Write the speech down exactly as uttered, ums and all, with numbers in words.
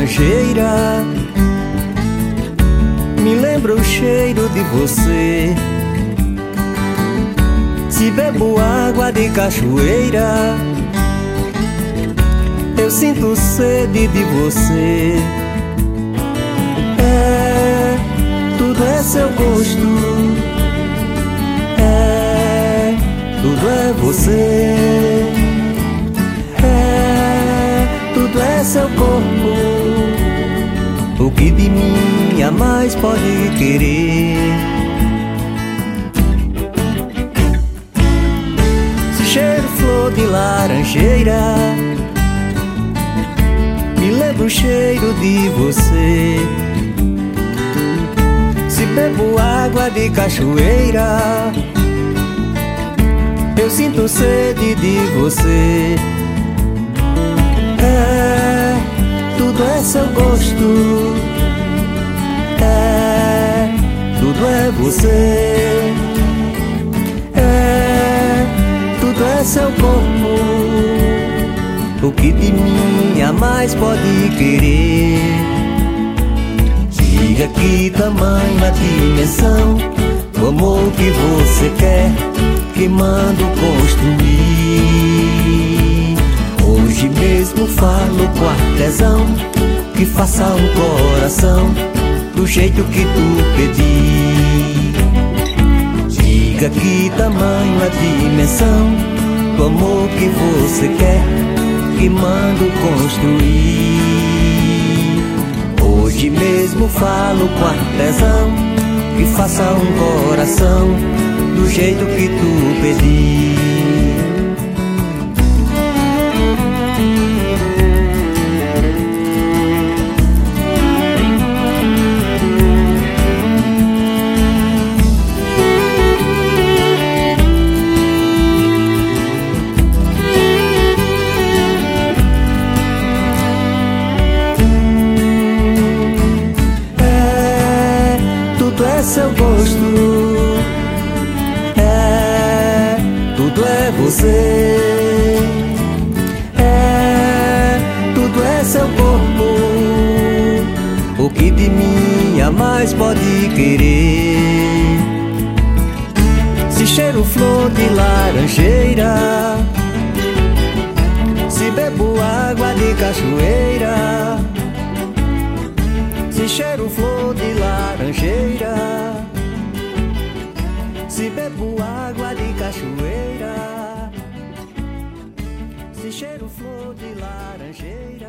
laranjeira, me lembra o cheiro de você. Se bebo água de cachoeira, eu sinto sede de você. É, tudo é seu gosto, é, tudo é você. É, tudo é seu corpo, o que de mim a mais pode querer. Se cheiro flor de laranjeira, me lembra o cheiro de você. Se bebo água de cachoeira, eu sinto sede de você. É, tudo é seu gosto, é, tudo é você. É, tudo é seu corpo, o que de mim a mais pode querer. Diga que tamanho a dimensão do amor que você quer, que mando construir. Hoje mesmo falo com artesão, que faça um coração do jeito que tu pedir. Diga que tamanho a dimensão do amor que você quer, que mando construir. Hoje mesmo falo com artesão, que faça um coração do jeito que tu pedir. Seu gosto, é, tudo é você. É, tudo é seu corpo, o que de mim a mais pode querer. Se cheiro flor de laranjeira, se bebo água de cachoeira, se cheiro flor de laranjeira, se bebo água de cachoeira, se cheiro flor de laranjeira.